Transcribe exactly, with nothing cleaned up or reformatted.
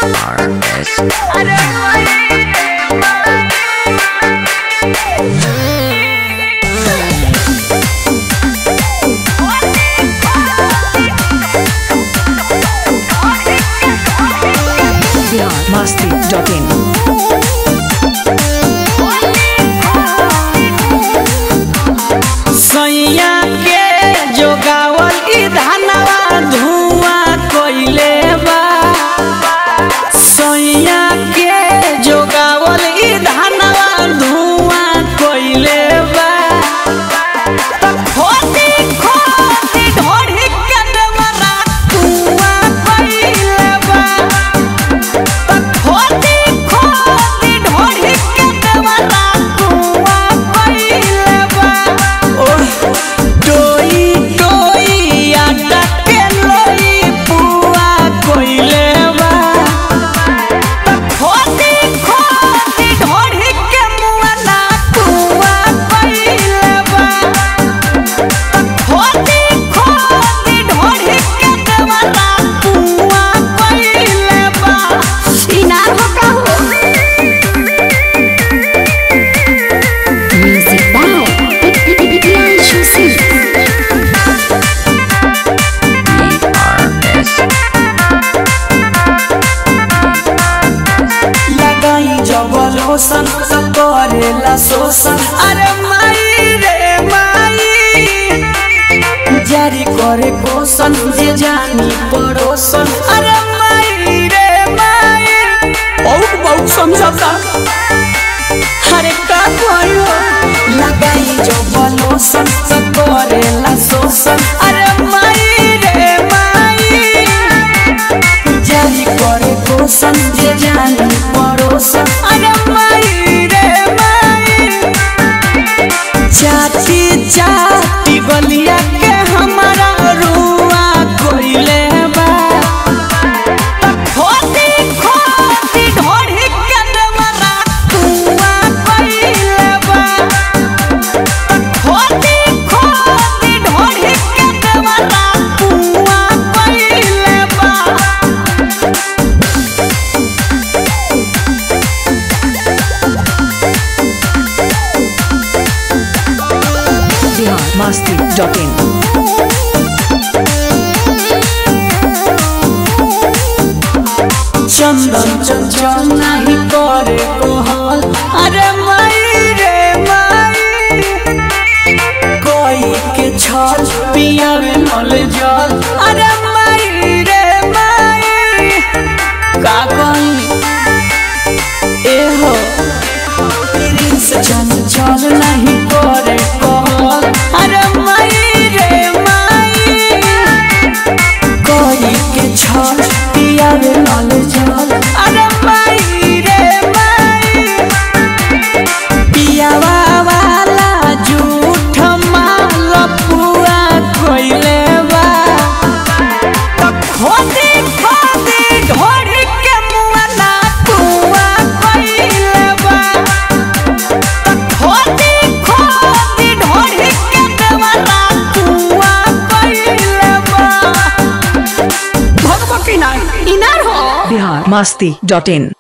masti dot in. सैया के जोगावल ई धनवा धुआं कोइले बा। सैया के जोगावल ई धनवा धुआं कोइले बा। खोटी खोटी ढोढ़ी के देवरा धुआं कोइले बा। खोटी खोटी ढोढ़ी के देवरा धुआं कोइले बा। डोई डोई आटा के लोई पुआ कोइले बा। खोटी खोटी ढोढ़ी के मुआ ना पुआ कोइले बा। खोटी खोटी ढोढ़ी के देवरा पुआ कोइले बा। इनार हो का हो Music by Pianchu Sim. लगाई जबल होसन सब करेला शोषण। अरे माई रे माई जारी करे कोसन जे जानी पड़ोसन। अरे माई रे माई बहुत बहुत समझौता। अरे का कोई हो लगाई जबल होसन सब करेला शोषण। अरे माई रे माई जारी करे कोसन जे जानी पड़ोसन। अरे माई रे माई चाची चाची गलिया के हमारा रुआ कोइले बा। खोटी खोटी ढोढ़ी के देवरा रुआ कोइले बा। खोटी खोटी ढोढ़ी के देवरा रुआ कोइले बा। masti dot in. Chandan Chanchal नहीं करे कोहल। अरे माई रे माई कोई के छल पियावे नल जल। अरे माई रे माई का कोई ए हो प्रिंस चंचल नहीं करे कोहल। अरे माई रे माई कोई के छल पियावे नल जल। अरे माई रे माई पियावा वाला झूठ माल पुआ कोइले बा। खोटी खोटी ढोढ़ी के मुआ ना पुआ कोइले बा। खोटी खोटी ढोढ़ी के देवरा पुआ कोइले बा। भगवती ना इनार हो Bihar masti dot in.